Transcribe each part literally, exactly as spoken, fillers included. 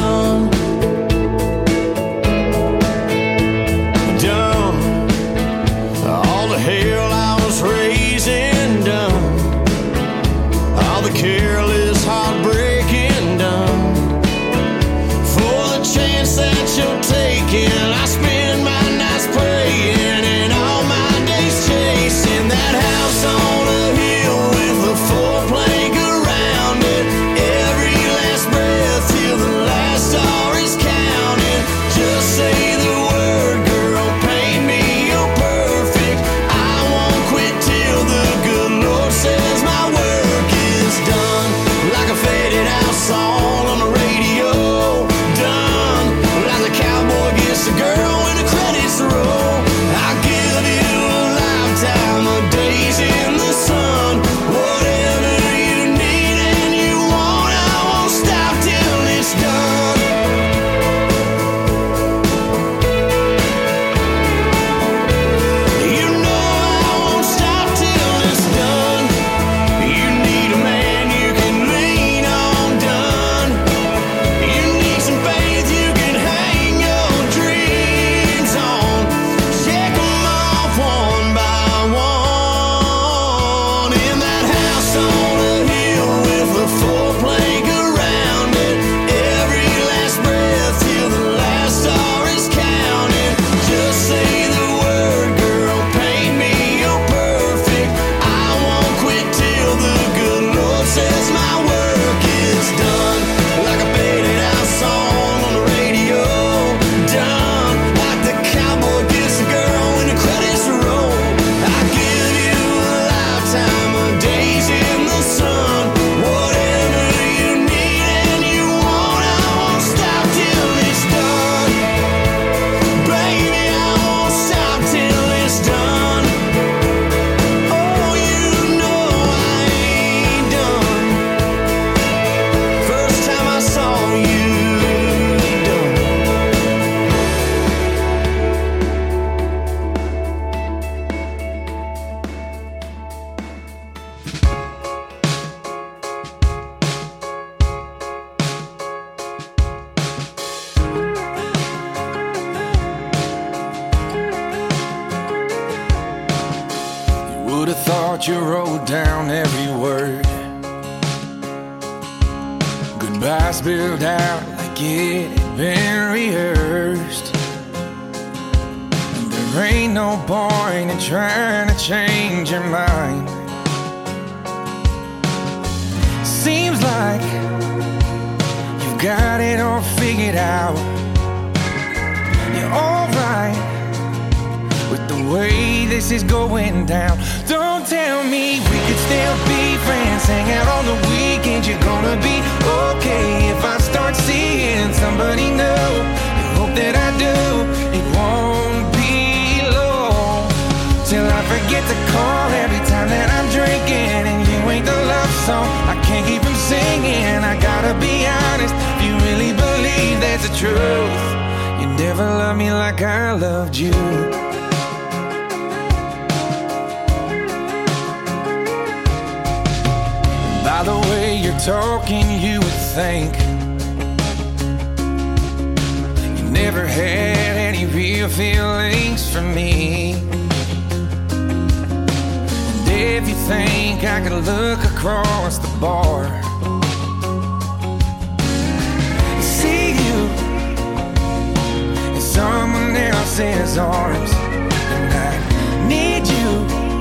done. Done all the hell I was raising, done all the careless heartbreaking, done for the chance that you're taking. I spend my nights praying and all my days chasing that house on a hill with a full plank around it. Every last breath till the last star is counted. Just say the word, girl, paint me, you're perfect. I won't quit till the good Lord says my work is done. Like a faded out song on the radio, done like the cowboy gets the girl when the credits roll. I give you a lifetime of days in the sun. Whatever you need and you want, I won't stop till it's done. You know I won't stop till it's done. You need a man you can lean on, done. You need some faith you can hang your dreams on. Check 'em off one by one. In that house on a hill with a full plank around it. Every last breath till the last star is counted. Just say the word, girl, paint me, you're perfect. I won't quit till the good Lord says my work is done. Like a faded out song on the radio, done like the cowboy gets the girl when the credits roll. I give you a lifetime of days in the sun. Whatever you need and you want, I won't stop till it's done. Baby, I won't stop till it's done. Oh, you know I ain't done. First time I saw you done. You would have thought you wrote down every word. Goodbye spilled out like it had been rehearsed. And there ain't no point in trying to change your mind. Seems like you've got it all figured out. You're alright with the way this is going down. Don't tell me we could still be friends, hang out on the weekends. You're gonna be okay if I start seeing somebody new. You hope that I do. It won't be long till I forget to call every time that I'm drinking, and you ain't the love song I can't keep from singing. I gotta be honest, if you really believe that's the truth, you never loved me like I loved you. By the way you're talking, you would think you never had any real feelings for me. And if you think I could look across the bar and see you in someone else's arms, and I need you,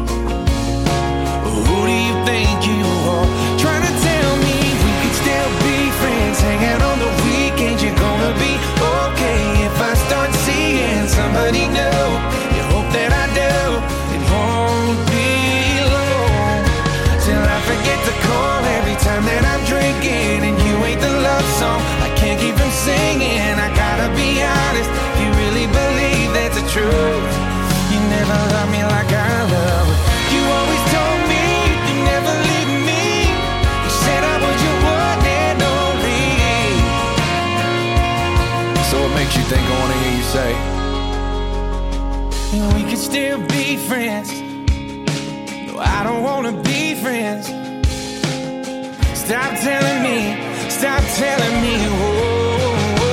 who do you think you are? Trying to tell me we could still be friends, hang out on the weekends. You're gonna be okay if I start seeing somebody new. You hope that I do. It won't be long till I forget to call every time that I'm drinking, and you ain't the love song I can't keep from singing. I gotta be honest, if you really believe that's the truth, you never loved me like I love. You always told me you never leave me. You said I was your one and only. So what makes you think I wanna hear you say we could still be friends? No, I don't wanna be friends. Stop telling me, stop telling me, whoa, whoa.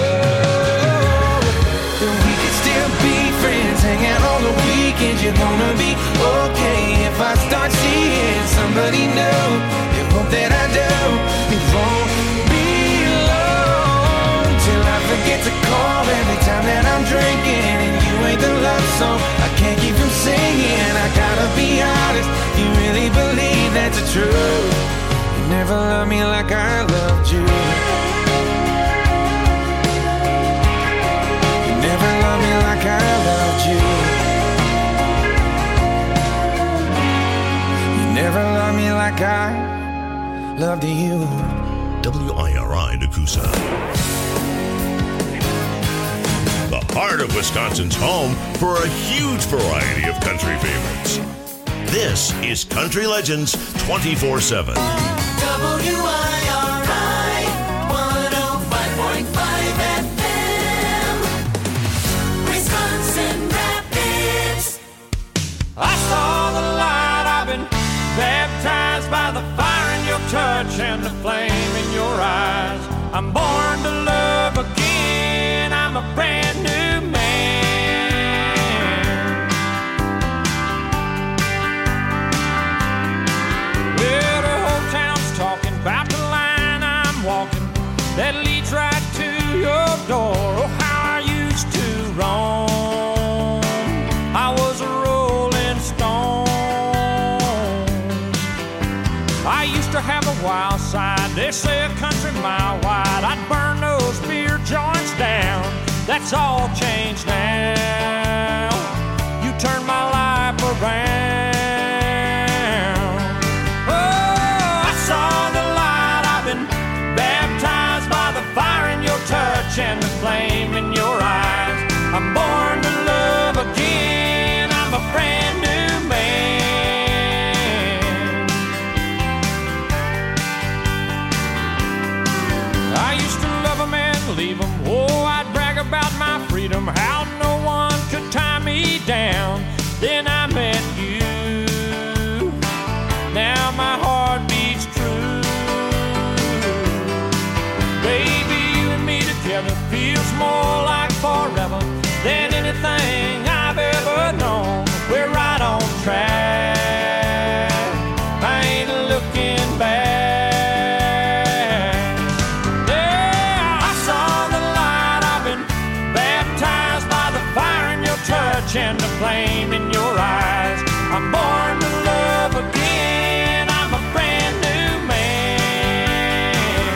true. You never loved me like I loved you. You never loved me like I loved you. You never loved me like I loved you. W I R I Nakusa. The heart of Wisconsin's home for a huge variety of country favorites. This is Country Legends twenty-four seven. W I R I one oh five point five F M, Wisconsin Rapids. I saw the light, I've been baptized by the fire in your touch and the flame in your eyes. I'm born to love again, I'm a brand new man. Well, the whole town's talking about the line I'm walking that leads right to your door. Oh, how I used to roam, I was a rolling stone. I used to have a wild side, they say a country mile wide. I'd burn those beer joints down, that's all changed now. You turned my life around. Oh, I saw the light, I've been baptized by the fire in your touch and the flame in your eyes. I'm born to love again, I'm a brand new man. I used to love a man, leave him. Oh, I'd brag about my freedom, how no one could tie me down. Then I met you, now my heart beats true. Baby, you and me together feels more like forever than anything I've ever known. We're right on track, I ain't looking back. Yeah, I saw the light, I've been baptized by the fire in your touch and the flame in your eyes. I'm born to love again, I'm a brand new man.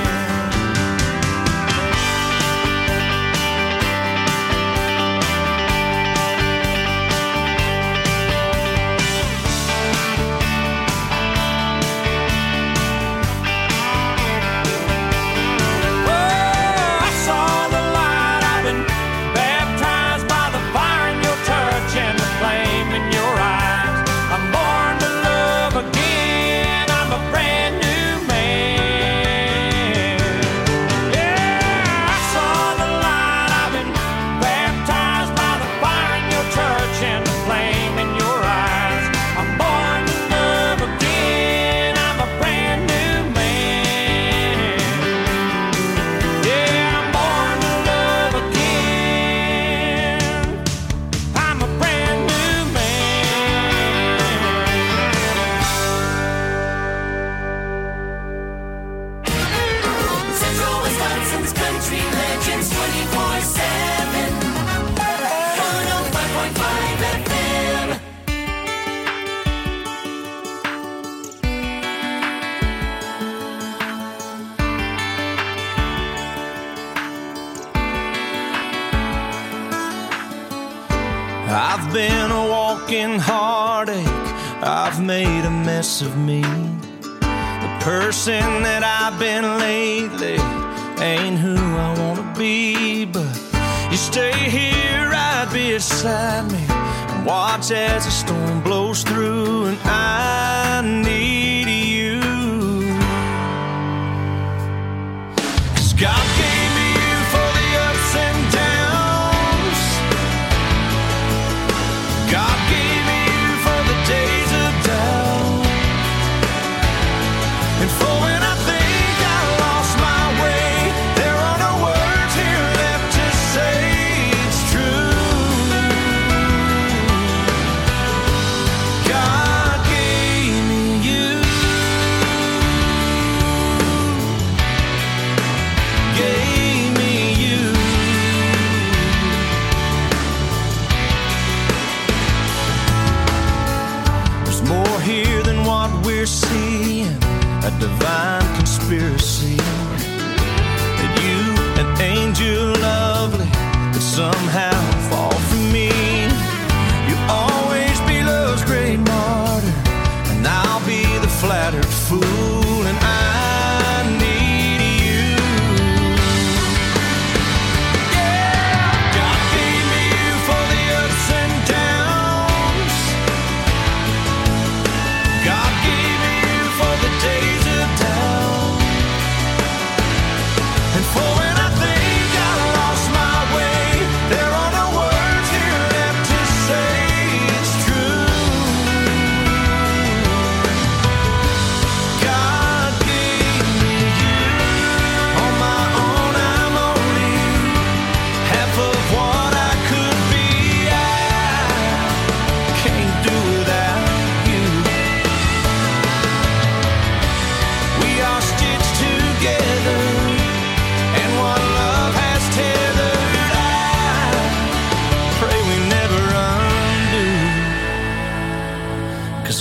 Oh, I saw the light, I've been baptized by the fire in your touch and the flame in your eyes. I'm born to love again, I'm a brand new man. Yeah, I saw the light, I've been baptized by the fire in your touch and the flame in your eyes. I'm born to love again, I'm a brand new man. Yeah, I'm born to love again, I'm a brand new man. Central Wisconsin's Country Legends twenty-four seven, one oh five point five F M. I've been a walking heartache, I've made a mess of me. The person that I've been lately ain't who I wanna be. But you stay here right beside me and watch as the storm blows through. And I need you, 'cause God gave me you for the ups and downs. God gave me you for the days of doubt, and for when I think I lost my way, there are no words here left to say it's true. God gave me you.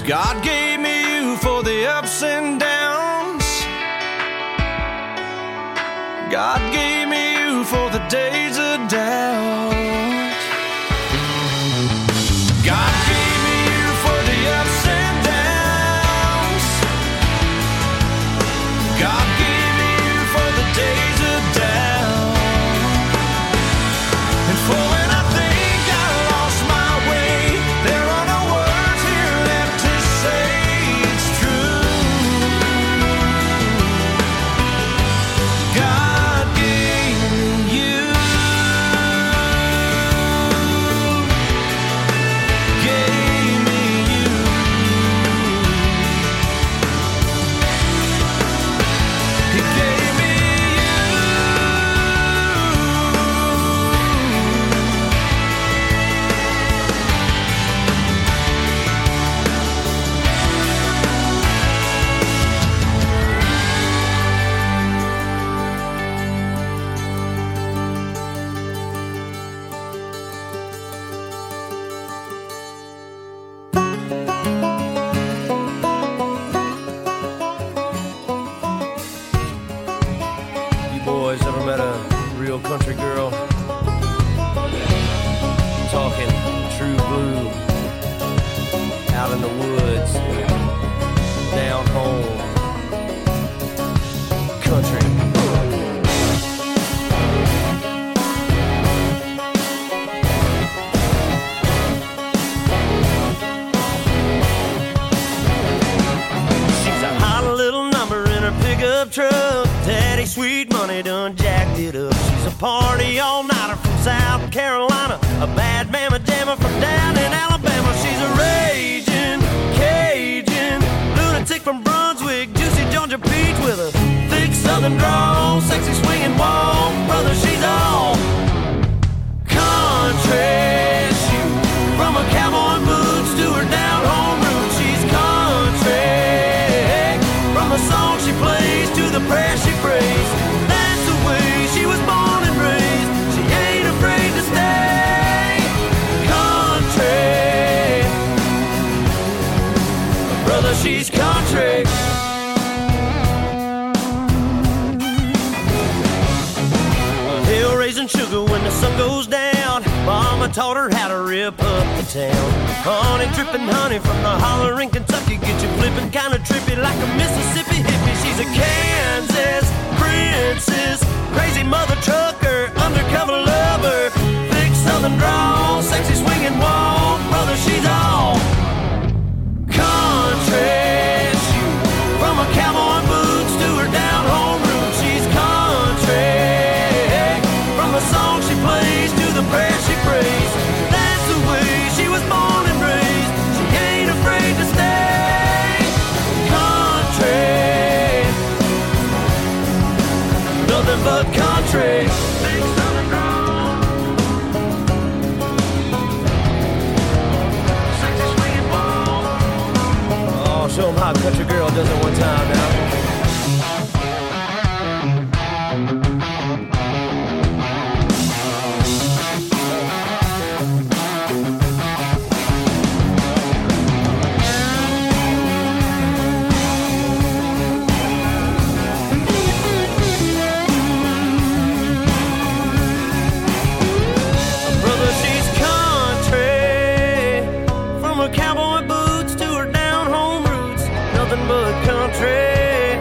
God gave me you for the ups and downs. God gave me you for the days of doubt. God gave me you for the ups and downs. God gave me you for the days of doubt. And for when I think I lost my way, there are no words here left to say it's true. God gave me you. Gave me you. He gave me You boys ever met a real country girl? Talking true blue, out in the woods, down home, country. She's a hot little number in her pickup truck. Daddy Sweet Money done jacked it up. She's a party all-nighter from South Carolina, a bad mamma jammer from down in Alabama. She's a raging Cajun lunatic from Brunswick, juicy Georgia peach with a thick southern drawl, sexy swinging walk. Brother, she's all country. She, from her cowboy boots to her down home roots, she's country. From the song she plays to the prayer she prays, that's the way she was born and raised. She ain't afraid to stay country. Brother, she's country. Hill raising sugar when the sun goes down. Mama taught her how to rip up the town. Honey dripping honey from the holler in Kentucky, get you flipping kinda trippy like a Mississippi hippie. She's a Kansas princess, crazy mother trucker, undercover lover, thick southern drawl, sexy swinging walk. Brother, she's all country. She, from her cowboy boots to her down home roots, she's country. From the song she plays to the prayer she prays, that's the way she was born and raised. She ain't afraid to stay country. Nothing but country. Big southern drawl, sexy swinging ball. Oh, show 'em how a country girl does it one time now. Brother, she's country. From her cowboy boots to her down home roots, nothing but country.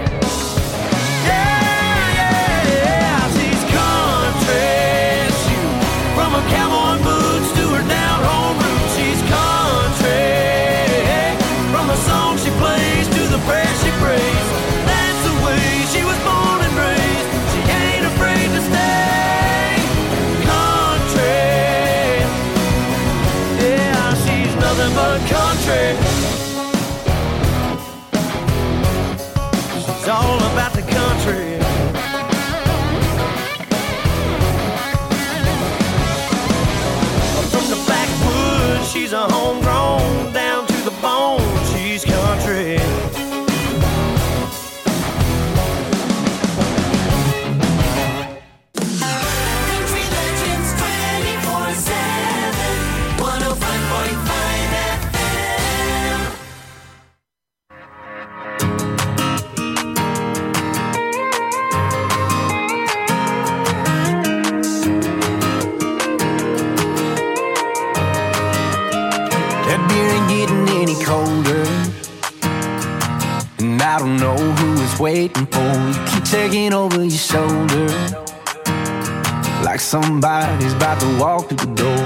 Yeah, yeah, yeah, she's country. She, from her cowboy boots to her down home roots, she's country. From the song she plays to the prayer she prays, that's the way she was born and raised. She ain't afraid to stay country. Yeah, she's nothing but country. She's all about the country. From the backwoods, she's a homegrown, down to the bone, she's country. Country Legends twenty-four seven, one oh five point five F M. just waiting for. You keep taking over your shoulder, like somebody's about to walk through the door.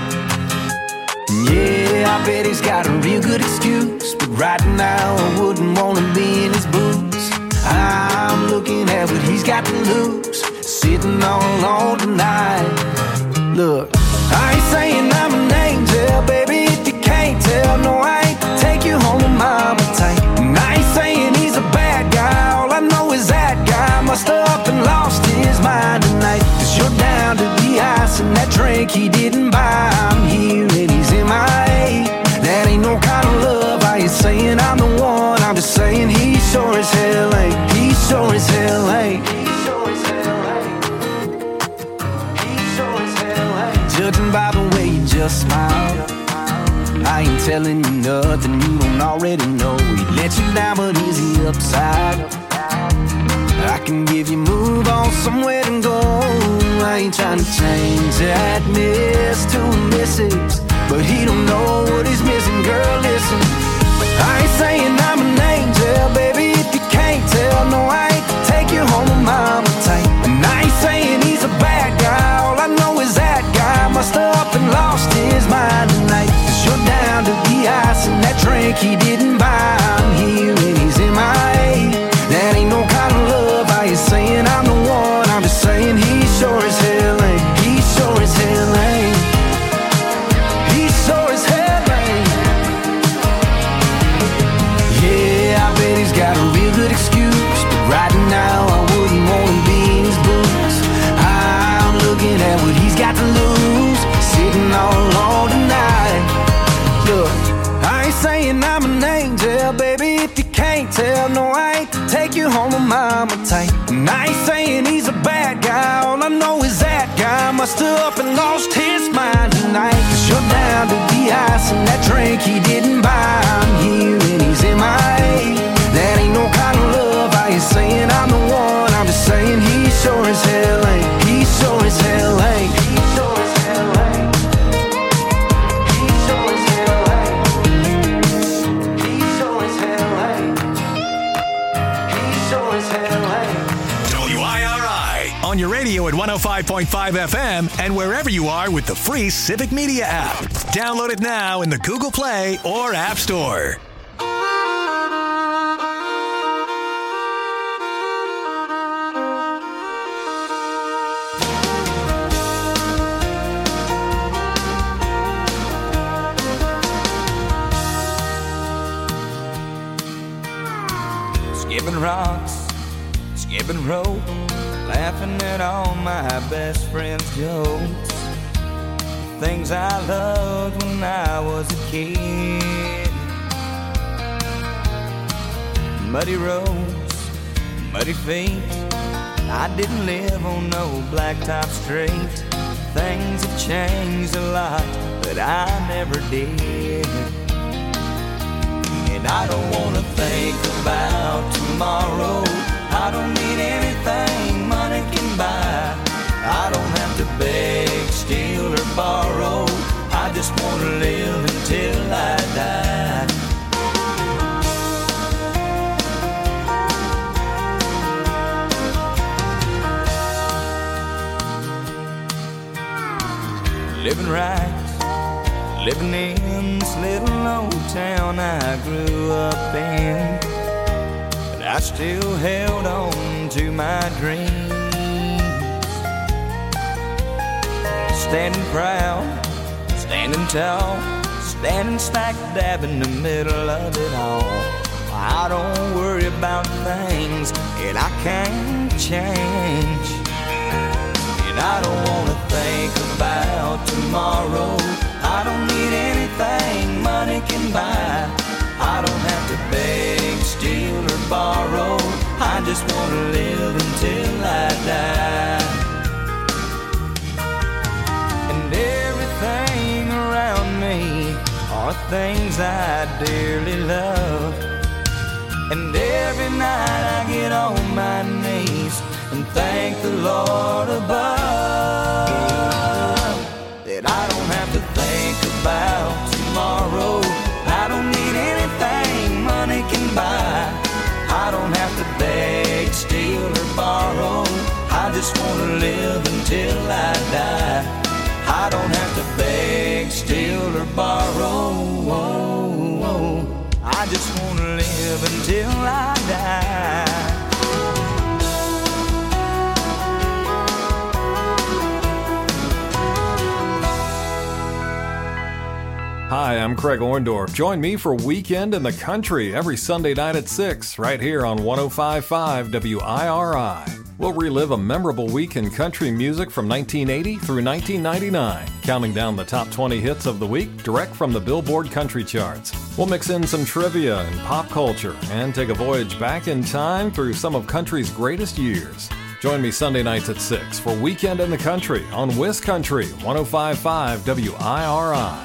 Yeah, I bet he's got a real good excuse, but right now I wouldn't wanna be in his boots. I'm looking at what he's got to lose, sitting all alone tonight. Look, I ain't saying I'm an angel, baby, if you can't tell. No, I ain't to take you home with mama tight. And I ain't saying he's a bad guy, all I know is that guy must have up and lost his mind tonight. Cause you're down to the ice and that drink he didn't buy. I'm here and he's in my A. That ain't no kind of love. I ain't saying I'm the one, I'm just saying he sure as hell ain't. He sure as hell ain't. He sure as hell ain't. He sure as hell ain't. Judging by the way you just smile, I ain't telling you nothing you don't already know. He let you down, but is he upside? I can give you move on somewhere to go. I ain't trying to change that miss to a missus, but he don't know what he's missing. Girl, listen, I ain't saying I'm an angel, baby, if you can't tell. No, I ain't to take you home with mama tight. And I ain't saying he's a bad guy, all I know is that guy must have up and lost his mind tonight. Cause you're down to the ice and that drink he didn't buy. I'm here and he's in my A. That ain't no kind of love. I ain't saying I'm the one, I'm just saying he sure as hell ain't. He sure as hell ain't. He sure as hell ain't. Yeah, I bet he's got a real good excuse, but right now I wouldn't wanna be in his boots. I'm looking at what he's got to lose, sitting all alone tonight. Look, I ain't saying I'm an angel, baby, if you can't tell. No, I ain't to take you home with mama tight. And I ain't saying he's a bad guy, all I know is that guy must have up and lost his mind tonight. Cause you're down to the ice and that drink he didn't buy. I'm here and he's in my A. That ain't no kind of love. I ain't saying I'm the one, I'm just saying he sure as hell ain't. He sure as hell ain't. He sure as hell ain't. He sure as hell ain't. He sure as hell ain't. He sure as hell ain't. W I R I on your radio at one oh five point five F M and wherever you are with the free Civic Media app. Download it now in the Google Play or App Store. Skipping rocks, skipping rope, laughing at all my best friends' jokes. Things I loved when I was a kid. Muddy roads, muddy feet. I didn't live on no blacktop street. Things have changed a lot, but I never did. And I don't wanna think about tomorrow. I don't need anything money can buy. I don't have to beg, steal, or borrow. I just wanna live until I die. Living right, living in this little old town I grew up in, but I still held on to my dreams. Standing proud, standing tall, standing smack dab in the middle of it all. I don't worry about things that I can't change. And I don't wanna think about tomorrow. I don't need anything money can buy. I don't have to beg, steal, or borrow. I just wanna live until I die. And everything around me are things I dearly love. And every night I get on my knees and thank the Lord above that I don't have to think about tomorrow. I don't need anything money can buy. I don't have to beg, Hi, I'm Craig Orndorff. Join me for Weekend in the Country every Sunday night at six, right here on one oh five point five W I R I. We'll relive a memorable week in country music from nineteen eighty through nineteen ninety-nine, counting down the top twenty hits of the week direct from the Billboard Country Charts. We'll mix in some trivia and pop culture and take a voyage back in time through some of country's greatest years. Join me Sunday nights at six for Weekend in the Country on Wiz Country, one oh five point five W I R I.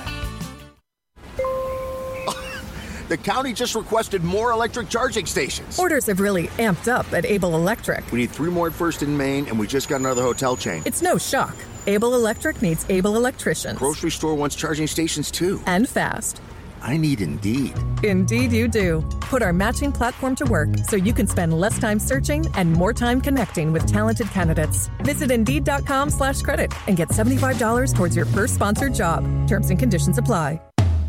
The county just requested more electric charging stations. Orders have really amped up at Able Electric. We need three more at First and Main, and we just got another hotel chain. It's no shock. Able Electric needs able electricians. Grocery store wants charging stations too. And fast. I need Indeed. Indeed you do. Put our matching platform to work so you can spend less time searching and more time connecting with talented candidates. Visit Indeed.com slash credit and get seventy-five dollars towards your first sponsored job. Terms and conditions apply.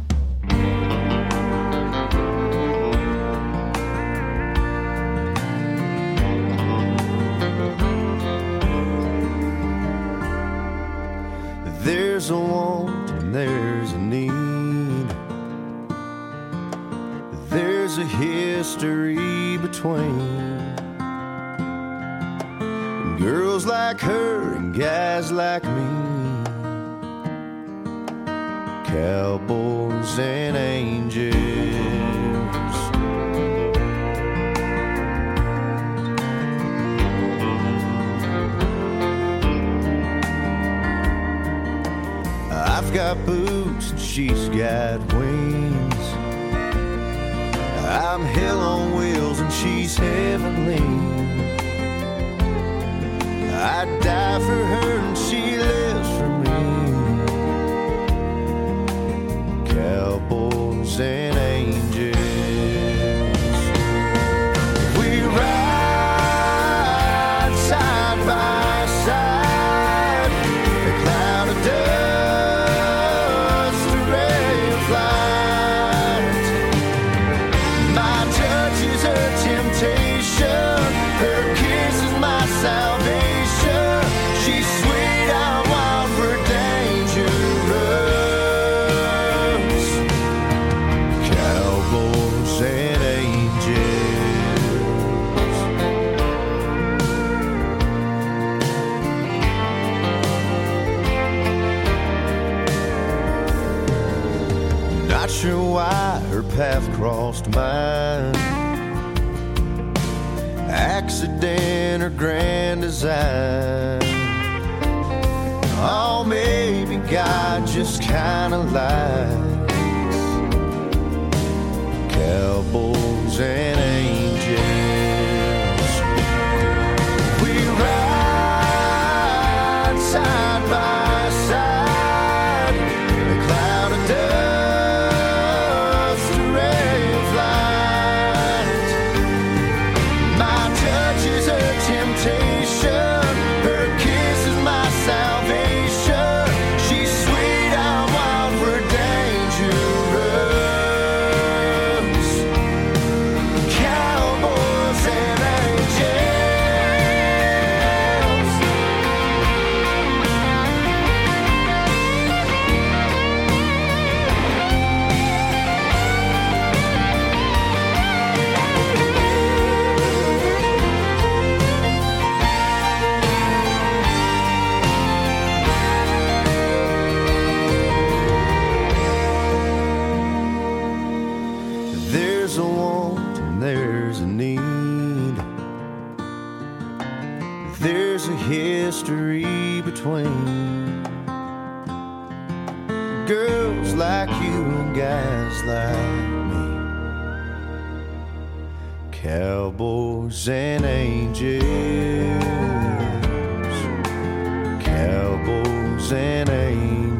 There's a want and there's a need. There's a history between girls like her and guys like me, cowboys and angels. I've got boots and she's got wings. I'm hell on wheels and she's heavenly. I'd die for her and she lives for me. Cowboys and angels. We ride side by side. A cloud of dust, a ray of light. My touch is her temptation. Her kiss is my salvation. She's sweet, I'm wild for dangerous. Cowboys and angels. Not sure why her path crossed mine. Accident or grand design. Oh, maybe God just kinda lies. Cowboys and angels. We ride side by side. A cloud of dust, a ray of light. My touch is her temptation. Her kiss is my salvation. She's sweet, I'm wild for dangerous. Cowboys and angels. There's a want and there's a need. There's a history between girls like you and guys like me. Cowboys and angels. Cowboys and angels.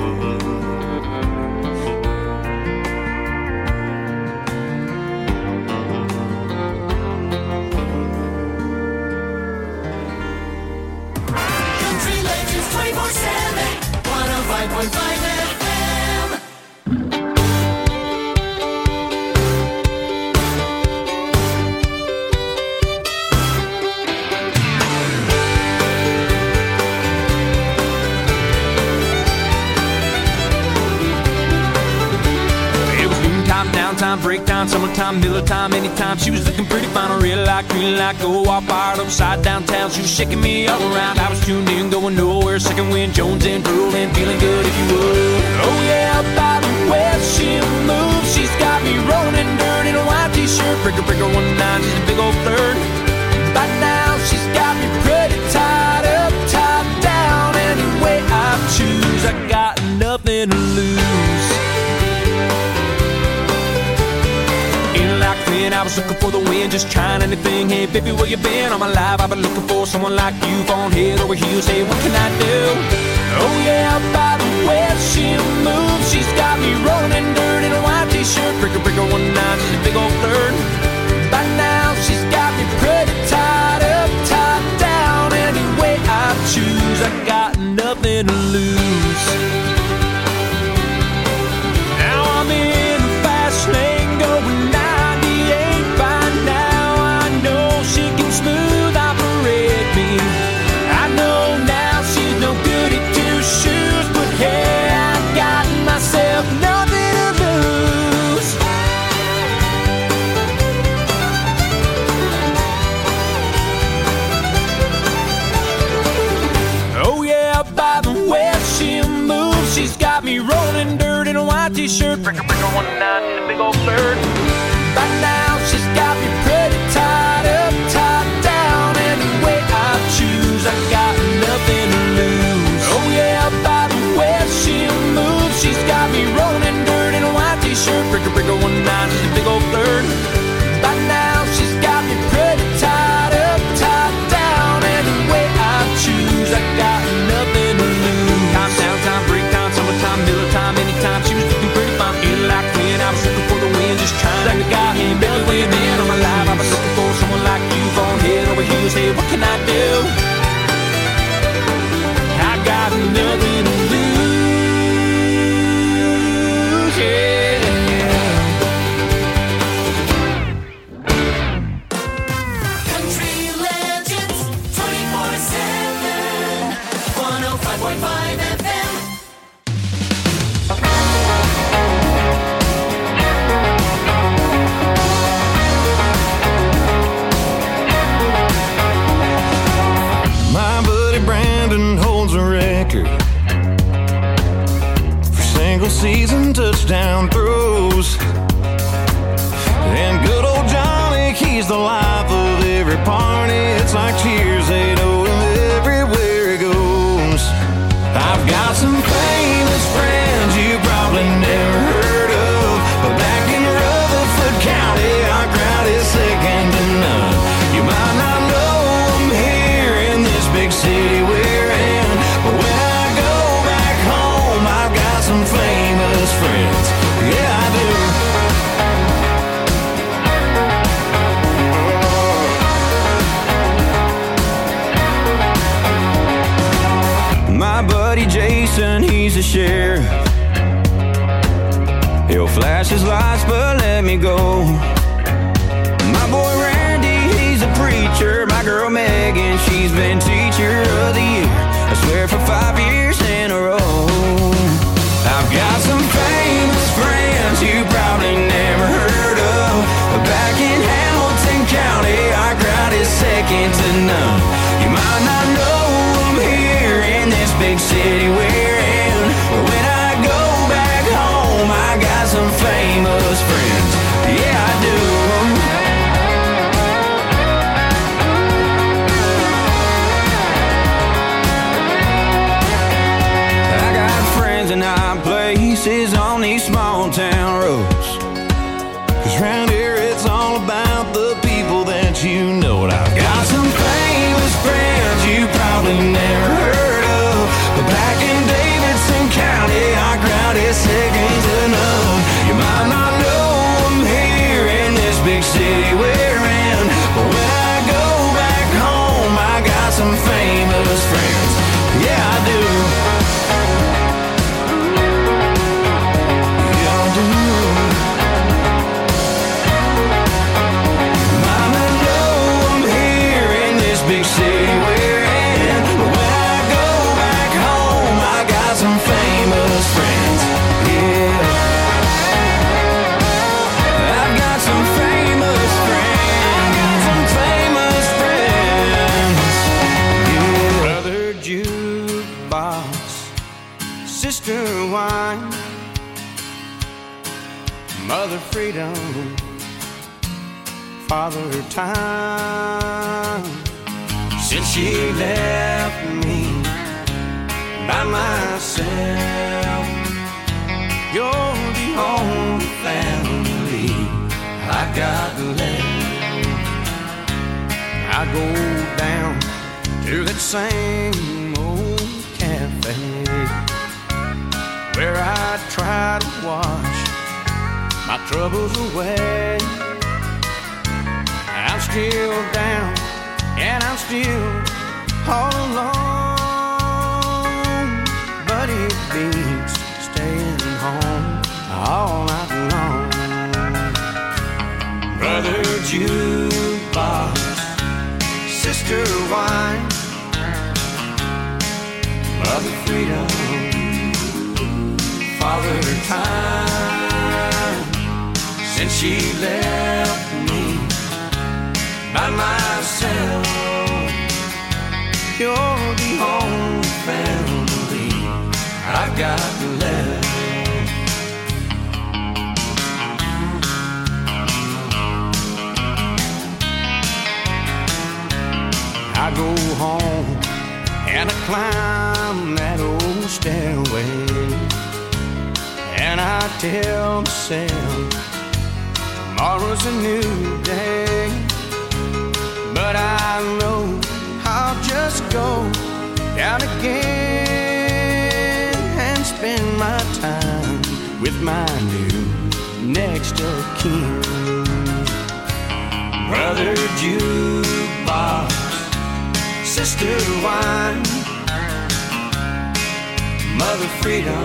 Country Legends twenty-four seven, one oh five point five F M. time, break time, summertime, Miller time, anytime. She was looking pretty fine, a real like, green like, go off fired upside downtown. She was shaking me all around. I was tuned in, going nowhere. Second wind, Jones and drooling, feeling good if you would. Oh yeah, by the way she moves, she's got me rolling in dirt in a white t-shirt. Breaker, breaker, one nine, she's a big old flirt. By now she's got me pretty tied up, top down. Any way I choose, I got nothing to lose. I was looking for the wind, just trying anything. Hey baby, where you been? All my life I've been looking for someone like you, falling head over heels. Hey, what can I do? Oh yeah, by the way she moves, she's got me rolling in dirt in a white t-shirt. Breaker, breaker, one nine, she's a big old flirt. By now she's got me pretty tied up, top down. Any way I choose, I got nothing to lose. Now I'm in the fast lane going smooth operate me. I know now she's no good at two shoes, but hey, I got myself nothing to lose. Oh yeah, by the way she moves, she's got me rolling dirt in a white t-shirt. Breaker, breaker, one nine, in a big old flirt. By now she's got me pretty tied up, top down. Any way I choose, I got nothing to lose. Oh yeah, by the way she moves, she's got me rolling in dirt in a white t-shirt. Breaker, breaker, one nine, she's a big old flirt. By now she's got me pretty tied up, top down. Any way I choose, I got nothing to lose. Time, down, time, break time, summertime, Miller time, anytime. She was looking pretty fine, in like when I was looking for the wind, just trying like a guy in belly way in on my life. I was looking for someone like you, falling head over heels. Hey, what can I do? I got nothing to lose. Yeah. Country Legends twenty-four seven, one oh five point five F M. Brandon holds a record for single season touchdown throws. And good old Johnny, he's the life of every party. It's like cheers, they know him everywhere he goes. I've got some famous friends you probably never heard of, but back in Rutherford County, our crowd is second to none. You might not know them here in this big city we're in, but when I go back home, I've got some famous friends. Yeah, I do. My buddy Jason, he's a sheriff. He'll flash his lights, but let me go. My boy Randy, he's a preacher. My girl Megan, she's been teacher of the year, I swear for five years in a row. I've got some famous friends you probably never heard of, but back in Hamilton County, our crowd is second to none. You might not know them here in this big city we're in, but when I go back home, I got some famous friends. Yeah, I do. Sister wine, Mother freedom, Father time. Since she left me by myself, you're the only family I got left. I go down to that same old cafe where I try to wash my troubles away. I'm still down and I'm still all alone, but it beats staying home all night long. Brother jukebox, sister wine, mother freedom, Father time. Since she left me by myself, you're the only family I've got left. I go home and I climb that old stairway, and I tell myself tomorrow's a new day. But I know I'll just go down again and spend my time with my new next of kin. Brother jukebox, sister wine, mother freedom,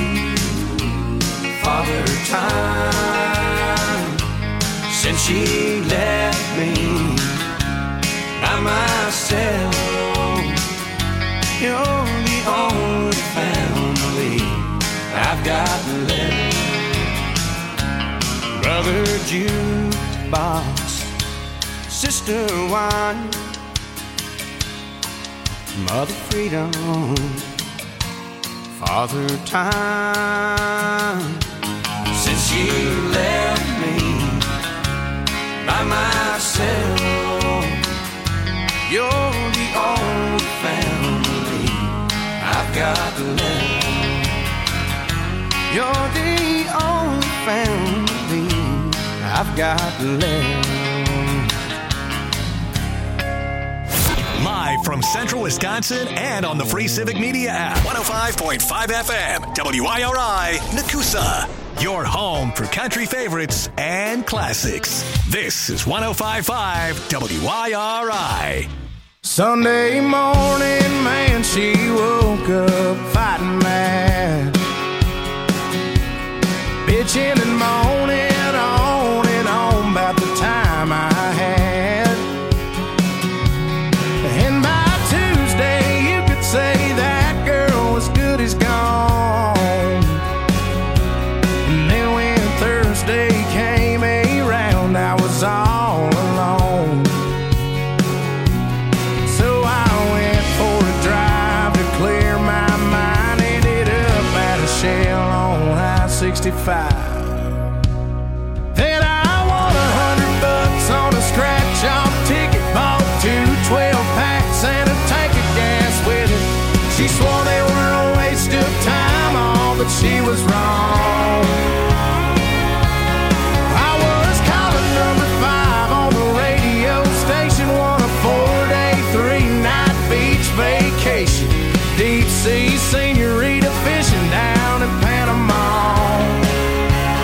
Father time. Since she left me by myself, you're the only family I've got left. Brother jukebox, sister wine, mother freedom, Father time. Since she left me by myself, you're the only family I've got left. You're the only family I've got left. Live from Central Wisconsin and on the free Civic Media app. one oh five point five F M, W I R I, Nakusa. Your home for country favorites and classics. This is one oh five point five W I R I. Sunday morning, man, she woke up fighting mad, bitching and moaning on and on about the time I had. And by Tuesday, you could say that girl was good as gone. And then when Thursday came around, I was all alone. So I went for a drive to clear my mind. Ended up at a Shell on I sixty-five. Then I won a hundred bucks on a scratch-off ticket. Bought two twelve-packs and a tank of gas with it. She swore they were a waste of time, all, but she was wrong. I was calling number five on the radio station, won a four-day, three-night beach vacation. Deep sea senorita fishing down in Panama.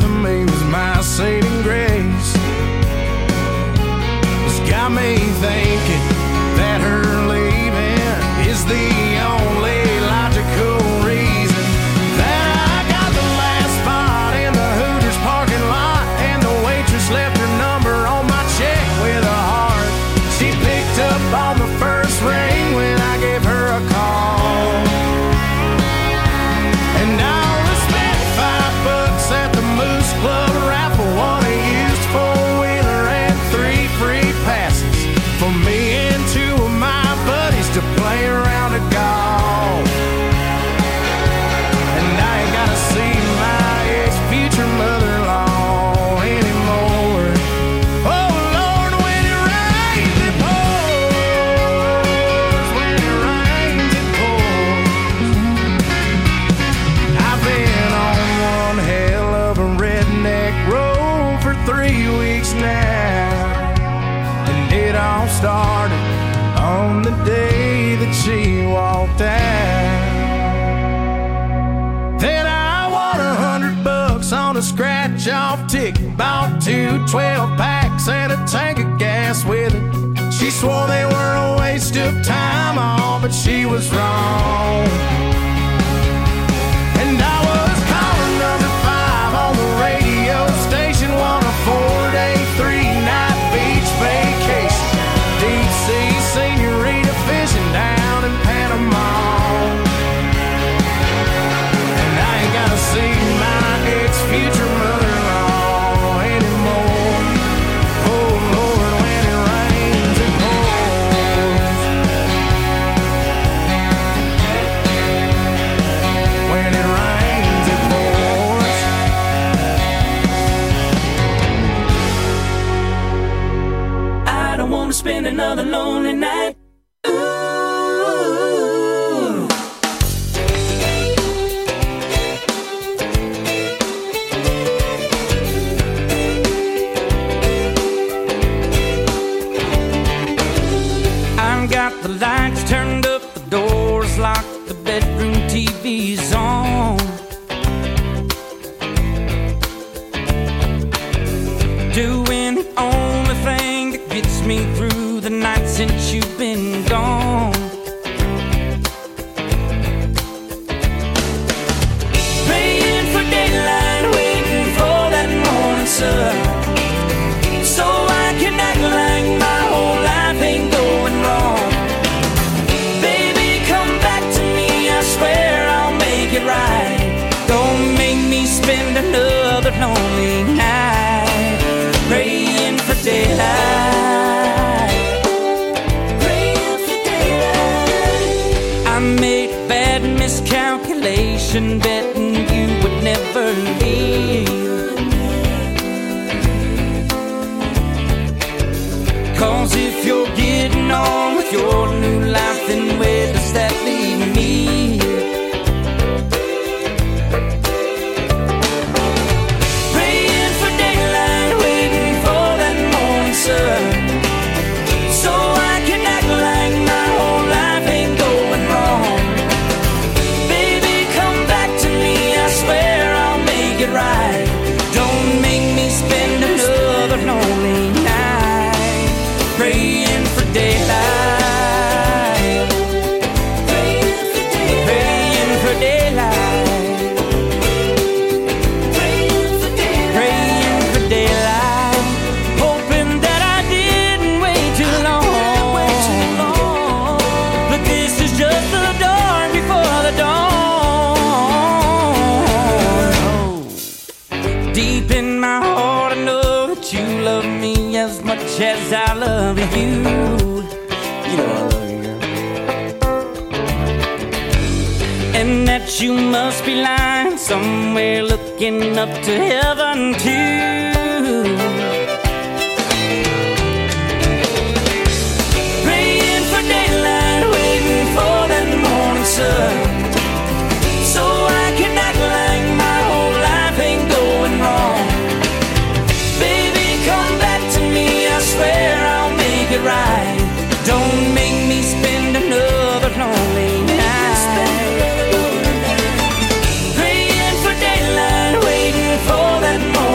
to me was my saving grace. It's got me thinking that her leaving is the only logical reason that I got the last spot in the Hooters parking lot, and the waitress left her number on my check with a heart. She picked up on the first ring when I gave her a call, and I only spent five bucks at the Moose Club raffle, won a used four-wheeler and three free passes for me and two of my buddies to play around a golf. And I ain't gotta see my ex-future mother-in-law anymore. Oh Lord, when it rains it pours, when it rains it pours. I've been on one hell of a redneck road for three weeks now, and it all started on the day that she walked out. Then I won a hundred bucks on a scratch-off ticket, bought two twelve packs and a tank of gas with it. She swore they were a waste of time, all, but she was wrong. And I was calling number five on the radio station, won a four-day, three-night beach vacation, deep sea senorita fishing down in Panama. And I ain't gotta see my ex-future mother-in-law anymore. Oh Lord, when it rains it pours, when it rains it pours. I don't wanna spend another lonely night. Ooh. I've got the lights turned up, the doors locked, the bedroom T V's on. Doing the only thing that gets me through the night since you've been gone. Praying for daylight, waiting for that morning sun, so I can act like my whole life ain't going wrong. Baby, come back to me, I swear I'll make it right. Don't make me spend another lonely night praying for daylight, praying for daylight. I made a bad miscalculation, betting you would never leave. 'Cause if you're getting on with your new life, then where does that leave me? Praying for daylight, waiting for that morning sun, so I can act like my whole life ain't going wrong. Baby, come back to me, I swear I'll make it right. Don't make me spend another lonely night praying for daylight, praying for daylight, praying for daylight, praying for daylight, praying for daylight, hoping that I didn't wait too long. But this is just the dawn before the dawn. Deep in my heart, I know that you love me as much as I love you. You know I love you, girl. And that you must be lying somewhere looking up to heaven too. Praying for daylight, waiting for that morning sun, so I can act like my whole life ain't going wrong. Baby, come back to me, I swear I'll make it right. Don't make me spend another lonely night praying for daylight, waiting for that morning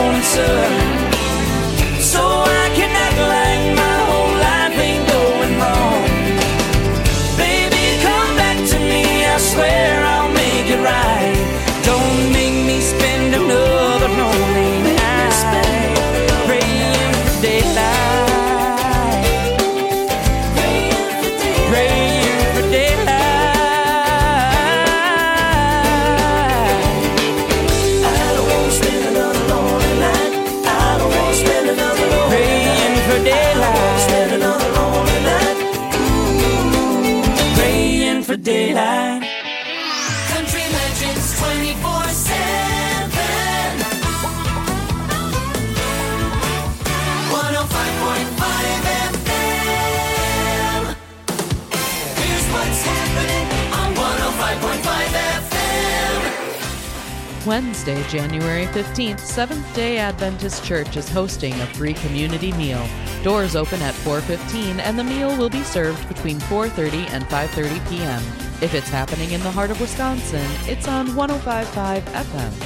Wednesday, January fifteenth, Seventh-day Adventist Church is hosting a free community meal. Doors open at four fifteen and the meal will be served between four thirty and five thirty p.m. If it's happening in the heart of Wisconsin, it's on one oh five point five F M.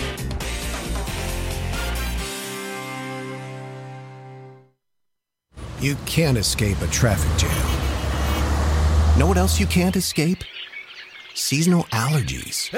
You can't escape a traffic jam. Know what else you can't escape? Seasonal allergies.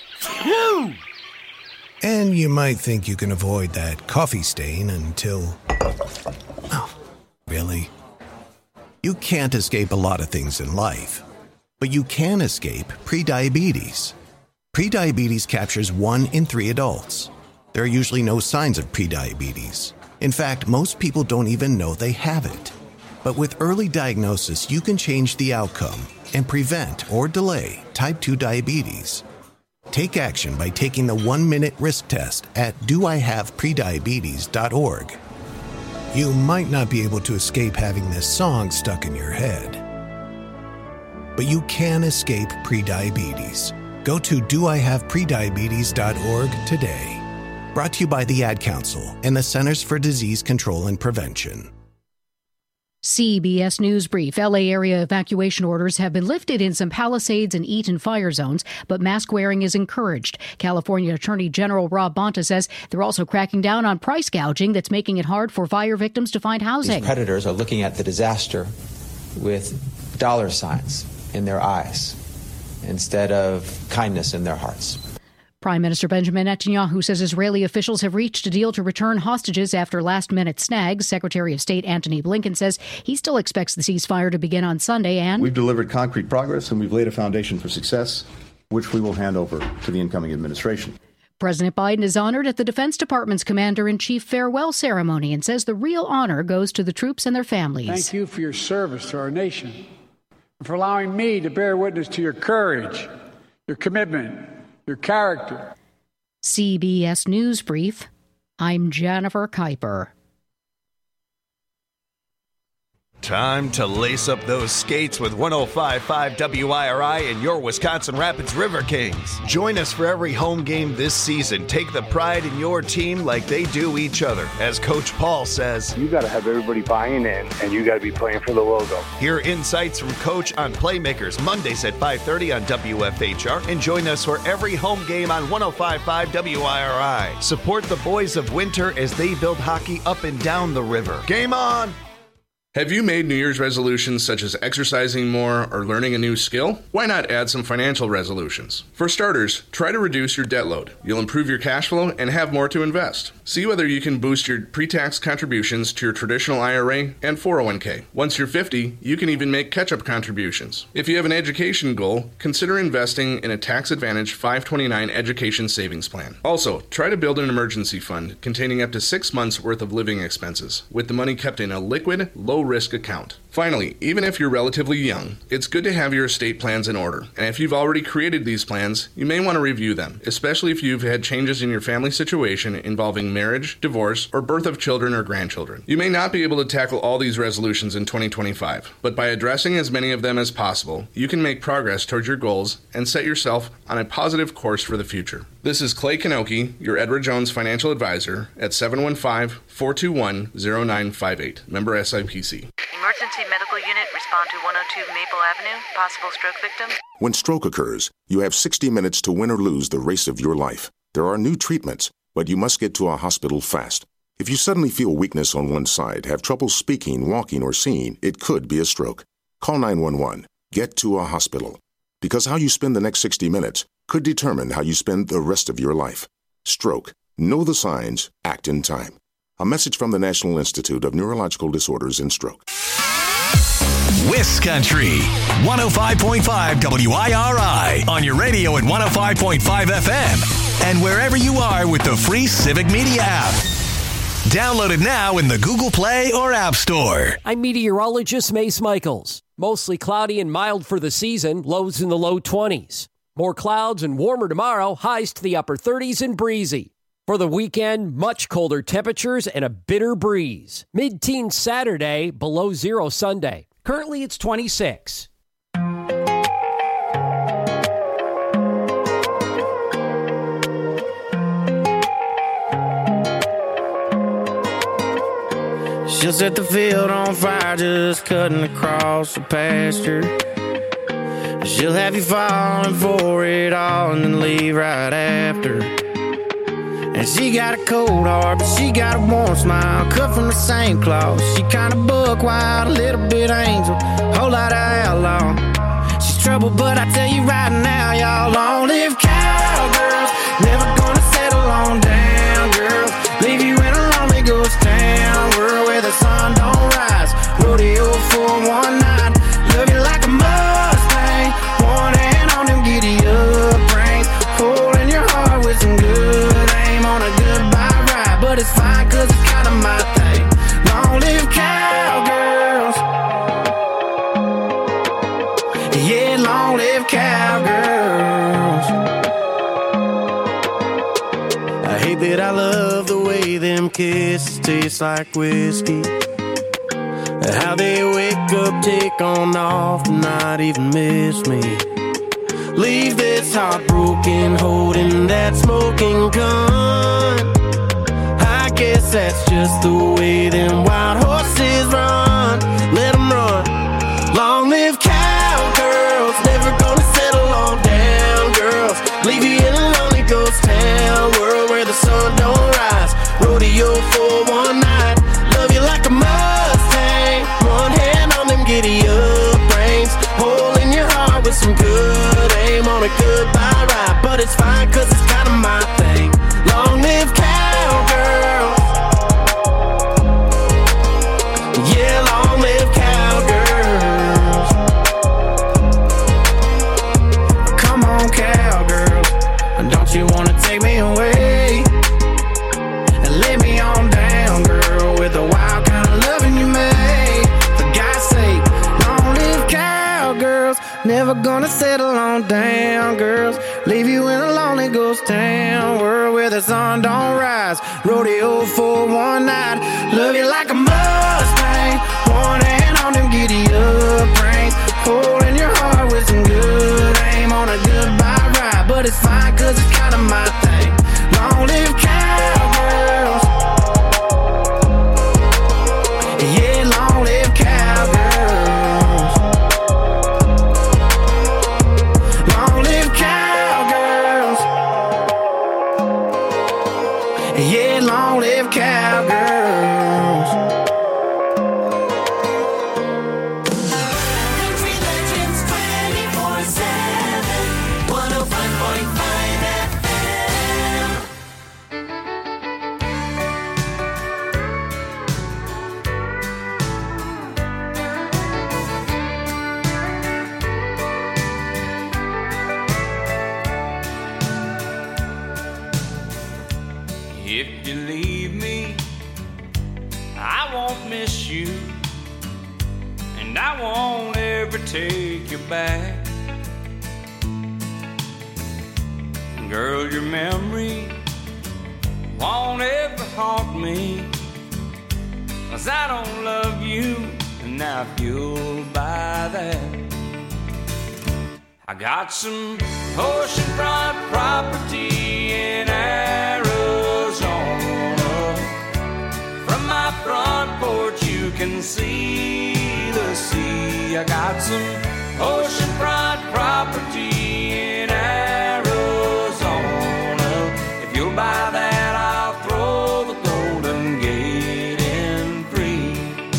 And you might think you can avoid that coffee stain until... Oh, really? You can't escape a lot of things in life, but you can escape prediabetes. Prediabetes captures one in three adults. There are usually no signs of prediabetes. In fact, most people don't even know they have it. But with early diagnosis, you can change the outcome and prevent or delay type two diabetes. Take action by taking the one-minute risk test at do I have prediabetes dot org. You might not be able to escape having this song stuck in your head, but you can escape prediabetes. Go to do I have prediabetes dot org today. Brought to you by the Ad Council and the Centers for Disease Control and Prevention. C B S News Brief. L A area evacuation orders have been lifted in some Palisades and Eaton fire zones, but mask wearing is encouraged. California Attorney General Rob Bonta says they're also cracking down on price gouging that's making it hard for fire victims to find housing. These predators are looking at the disaster with dollar signs in their eyes instead of kindness in their hearts. Prime Minister Benjamin Netanyahu says Israeli officials have reached a deal to return hostages after last-minute snags. Secretary of State Antony Blinken says he still expects the ceasefire to begin on Sunday. And we've delivered concrete progress and we've laid a foundation for success, which we will hand over to the incoming administration. President Biden is honored at the Defense Department's Commander-in-Chief farewell ceremony and says the real honor goes to the troops and their families. Thank you for your service to our nation and for allowing me to bear witness to your courage, your commitment, your character. C B S News Brief. I'm Jennifer Kuiper. Time to lace up those skates with one oh five point five W I R I and your Wisconsin Rapids River Kings. Join us for every home game this season. Take the pride in your team like they do each other. As Coach Paul says, you got to have everybody buying in, and you got to be playing for the logo. Hear insights from Coach on Playmakers Mondays at five thirty on W F H R, and join us for every home game on one oh five point five W I R I. Support the boys of Winter as they build hockey up and down the river. Game on! Have you made New Year's resolutions such as exercising more or learning a new skill? Why not add some financial resolutions? For starters, try to reduce your debt load. You'll improve your cash flow and have more to invest. See whether you can boost your pre-tax contributions to your traditional I R A and four oh one k. Once you're fifty, you can even make catch-up contributions. If you have an education goal, consider investing in a tax-advantaged five twenty-nine education savings plan. Also, try to build an emergency fund containing up to six months worth of living expenses, with the money kept in a liquid, low risk account. Finally, even if you're relatively young, it's good to have your estate plans in order. And if you've already created these plans, you may want to review them, especially if you've had changes in your family situation involving marriage, divorce, or birth of children or grandchildren. You may not be able to tackle all these resolutions in twenty twenty-five, but by addressing as many of them as possible, you can make progress towards your goals and set yourself on a positive course for the future. This is Clay Kanoki, your Edward Jones financial advisor at seven one five, four two one, zero nine five eight. Member S I P C. Emergency medical unit, respond to one oh two Maple Avenue. Possible stroke victim. When stroke occurs, you have sixty minutes to win or lose the race of your life. There are new treatments, but you must get to a hospital fast. If you suddenly feel weakness on one side, have trouble speaking, walking, or seeing, it could be a stroke. Call nine one one. Get to a hospital. Because how you spend the next sixty minutes could determine how you spend the rest of your life. Stroke. Know the signs. Act in time. A message from the National Institute of Neurological Disorders and Stroke. Wiscountry, one oh five point five W I R I, on your radio at one oh five point five F M, and wherever you are with the free Civic Media app. Download it now in the Google Play or App Store. I'm meteorologist Mace Michaels. Mostly cloudy and mild for the season, lows in the low twenties. More clouds and warmer tomorrow, highs to the upper thirties and breezy. For the weekend, much colder temperatures and a bitter breeze. Mid-teens Saturday, below zero Sunday. Currently, it's twenty-six. She'll set the field on fire just cutting across the pasture. She'll have you falling for it all and then leave right after. And she got a cold heart, but she got a warm smile, cut from the same cloth. She kinda buck wild, a little bit angel, whole lot of outlaw. She's trouble, but I tell you right now, y'all, long live cowgirls. Never gonna settle on down, girls. Leave you in a lonely ghost town, world where the sun don't rise. Rodeo for one night, love you like a Mustang. One hand on them giddy up reins, holding your heart with some good aim on a goodbye ride. But it's fine, cause it's kinda my thing. Long live cowgirls. Yeah, long live cowgirls. I hate that I love the way them kisses taste like whiskey. How they wake up, take on off, and not even miss me. Leave this heartbroken, holding that smoking gun. I guess that's just the way them wild horses run. Let them run. Long live cowgirls, never gonna settle on down, girls. Leave you in a lonely ghost town, world where the sun don't rise. Rodeo for one night, love you like a Mustang. One hand on them giddy up reins, holding your heart with some good aim on a goodbye ride. But it's fine, cause it's kinda my thing. Long live cowgirls. Yeah, long live cowgirls. Come on, cowgirls, don't you wanna take me away and lay me on down, girl, with the wild kind of loving you made. For God's sake, long live cowgirls. Never gonna settle on down, girls. Leave you in a lonely ghost town, world where the sun don't rise. Rodeo for one night, love you like a Mustang. One hand on them giddy up reins, holding your heart with some good aim on a goodbye ride. But it's fine, cause it's kinda my thing. Long live cowgirls. Yeah, long live cowgirls. Long live cowgirls. Yeah, long live cowgirls. Country Legends twenty-four seven, one oh five point five F M. If you leave me, I won't miss you, and I won't ever take you back. Girl, your memory won't ever haunt me, 'cause I don't love you, and now you'll buy that. I got some oceanfront property in Arizona. From my front porch you can see the sea. I got some oceanfront property in Arizona. If you'll buy that, I'll throw the Golden Gate in free.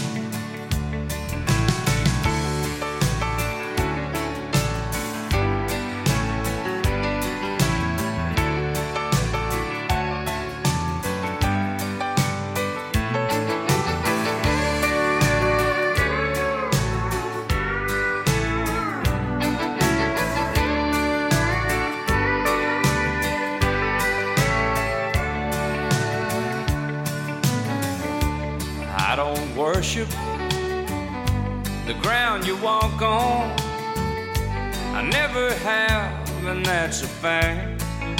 I don't worship the ground you walk on. I never have, and that's a fact.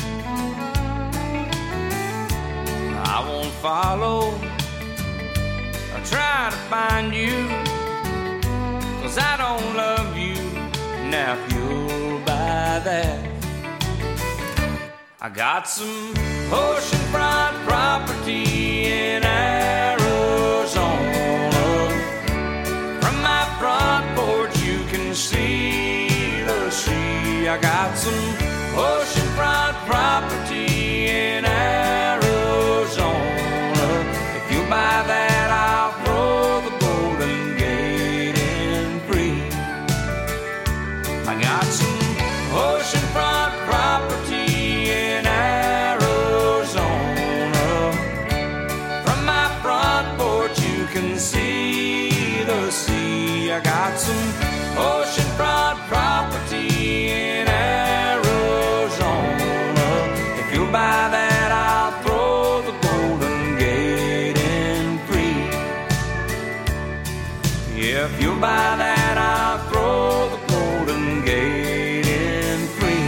I won't follow or try to find you, 'cause I don't love you. Now if you'll buy that, I got some oceanfront property in Arizona. I got some oceanfront property in Arizona. If you buy that, I'll throw the Golden Gate in free. I got some oceanfront property in Arizona. From my front porch you can see the sea. I got some oceanfront property in Arizona. If you'll buy that, I'll throw the Golden Gate in free. Yeah, if you'll buy that, I'll throw the Golden Gate in free.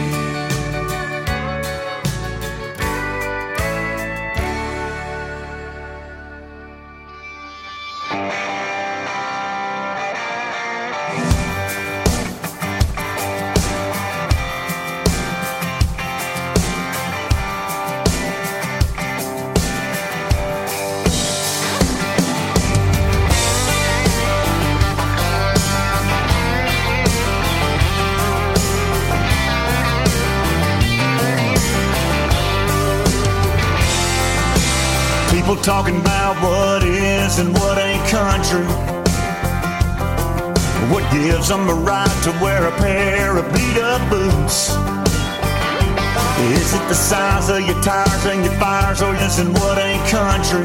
People talking about what is and what ain't country. What gives them a right to wear a pair of beat-up boots? Is it the size of your tires and your fires, or is it what ain't country?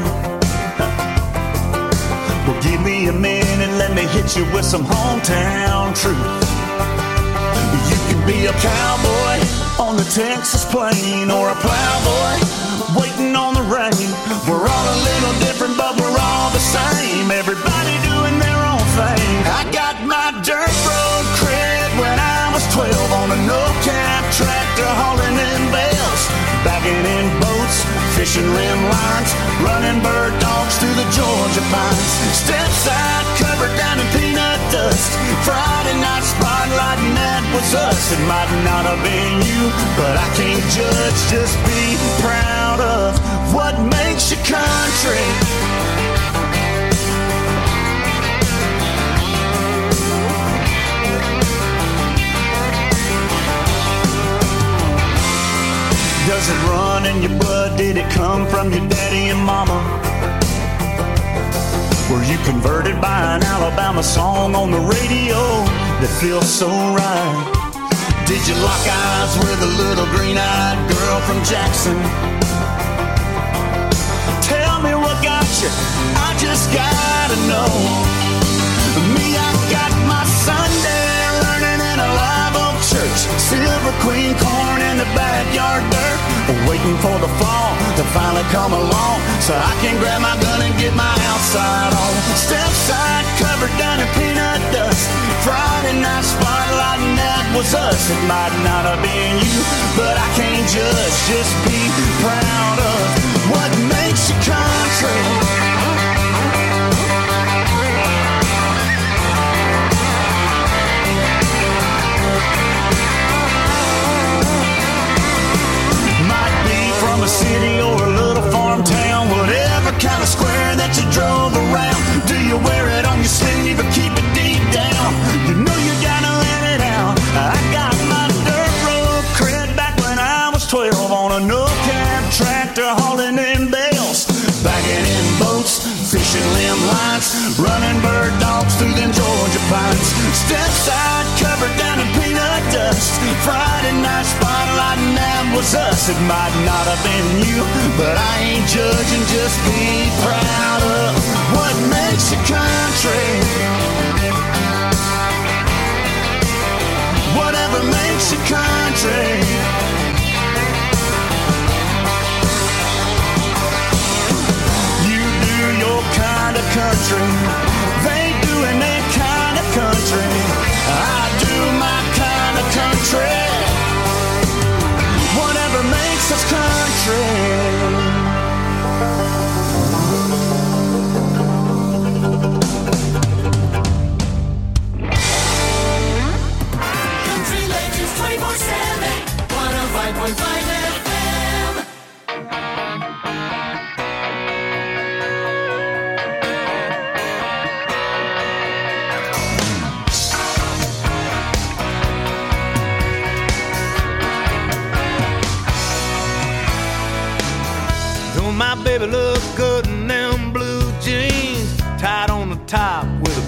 Well, give me a minute, let me hit you with some hometown truth. You can be a cowboy on the Texas plain, or a plowboy waiting on the rain. We're all a little different, but we're all the same. Everybody doing their own thing. I got my dirt road cred when I was twelve on a no-cap tractor hauling in bales, bagging in boats, fishing rim lines, running bird dogs through the Georgia pines. Step side covered down in peanut dust. Friday night spotlight, and that was us. It might not have been you, but I can't judge. Just be proud of what makes you country. Does it run in your blood? Did it come from your daddy and mama? Were you converted by an Alabama song on the radio that feels so right? Did you lock eyes with a little green-eyed girl from Jackson? Tell me what got you, I just gotta know. Me, I got my Sunday learning in a live oak church. Silver Queen corn in the backyard dirt, waiting for the fall to finally come along, so I can grab my gun and get my outside on. Step side covered down in peanut dust. Friday night spotlight, and that was us. It might not have been you, but I can't judge. Just be proud of what makes you country. From a city or a little farm town, whatever kind of square that you drove around. Do you wear it on your sleeve or keep it deep down? You know you gotta let it out. I got my dirt road cred back when I was twelve on a no-cab tractor hauling in bales, bagging in boats, fishing limb lines, running bird dogs through them Georgia pines. Step side covered down in peanut dust. Friday night spotlight, and that was us. It might not have been you, but I ain't judging. Just be proud of what makes you country. Whatever makes you country. You do your kind of country, they doing their kind of country. I do my kind of country. Whatever makes us country. Country Legends twenty-four seven, one oh five point five F M.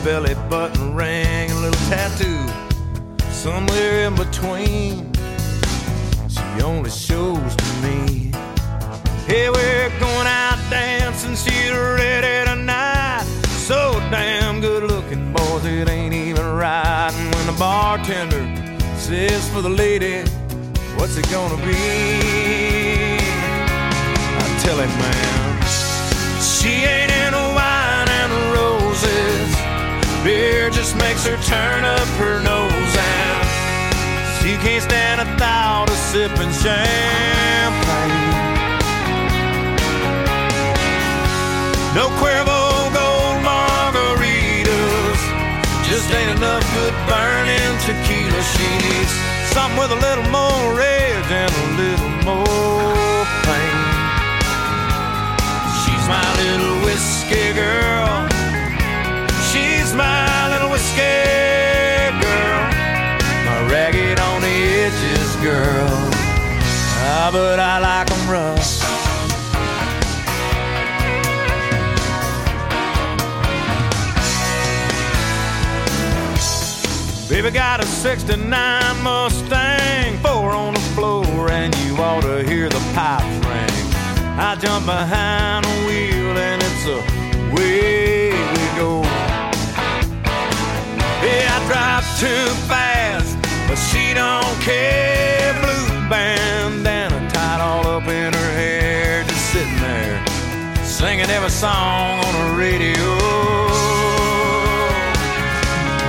belly button ring, a little tattoo somewhere in between. She only shows to me. Hey, we're going out dancing, she's ready tonight. So damn good looking, boys, it ain't even right. And when the bartender says for the lady, what's it gonna be? I tell him, man, she ain't into wine and roses. Beer just makes her turn up her nose, and she can't stand a thought of sipping champagne. No Cuervo Gold margaritas, just ain't enough good burning tequila. She needs something with a little more rage and a little more pain. She's my little whiskey girl. She's my little whiskey girl. My ragged on the edges girl. Ah, but I like 'em rough. Baby got a sixty-nine Mustang, four on the floor, and you ought to hear the pipes ring. I jump behind the wheel and it's away we go. Yeah, I drive too fast, but she don't care. Blue bandana tied all up in her hair, just sitting there, singing every song on the